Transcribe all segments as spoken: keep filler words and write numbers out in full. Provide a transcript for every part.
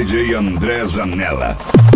J André Zanella.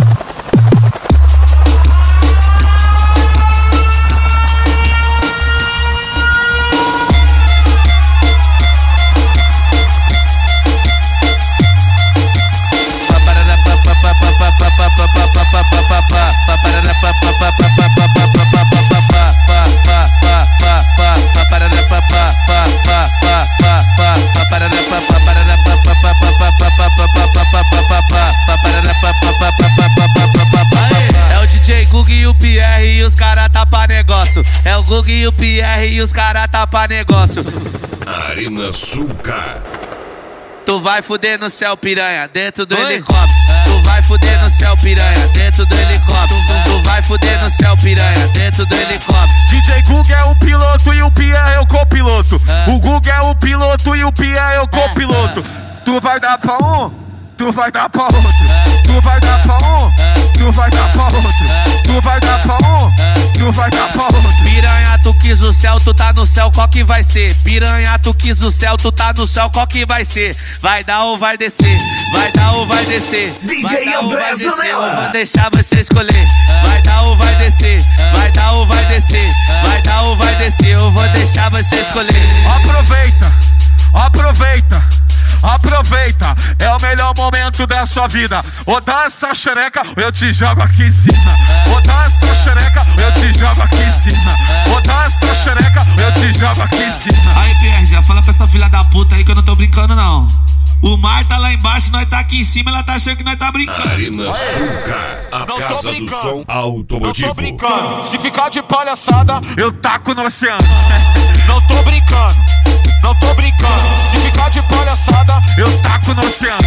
É o D J Gug e o Pierre e os cara tá pra negócio. É o Gug e o Pierre e os cara tá pra negócio. Arena Sulca. Tu vai fuder no céu, piranha, dentro do helicóptero. Tu vai fuder no céu, piranha, dentro do helicóptero. Tu vai fuder no céu, piranha, dentro do helicóptero. D J Gug é o piloto e o Pierre é o copiloto. O Gug é o piloto e o Pierre é o copiloto. Tu vai dar pra um, tu vai dar pra outro. Tu vai dar pra um, tu vai dar pra outro. Tu vai dar pra um, tu vai dar pra outro. Piranha, tu quis o céu, tu tá no céu, qual que vai ser? Piranha, tu quis o céu, tu tá no céu, qual que vai ser? Vai dar ou vai descer? Vai dar ou vai descer? D J André Zanella. Eu vou deixar você escolher. Vai dar ou vai descer? Vai dar ou vai descer? Vai dar ou vai descer? Eu vou deixar você escolher. Aproveita, aproveita, aproveita. É o melhor momento da sua vida. Ou dá essa xereca, ou eu te jogo aqui em cima. Ou dá essa xereca, ou eu te jogo aqui em cima. Ou dá essa xereca, ou eu te jogo aqui em cima. Aí, Pierre, já fala pra essa filha da puta aí que eu não tô brincando, não. O mar tá lá embaixo, nós tá aqui em cima, ela tá achando que nós tá brincando. Arena Sulca, a Não tô casa do brincando. som automotivo. Não tô brincando. Se ficar de palhaçada, eu taco no oceano. Não tô brincando. Não tô brincando. Se ficar de palhaçada, eu taco no oceano.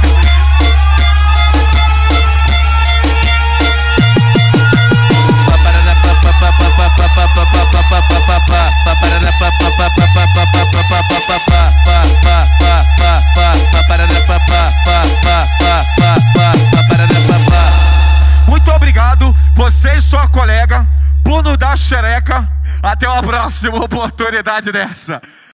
Muito obrigado, você e sua colega, por nos dar xereca. Até uma próxima oportunidade dessa.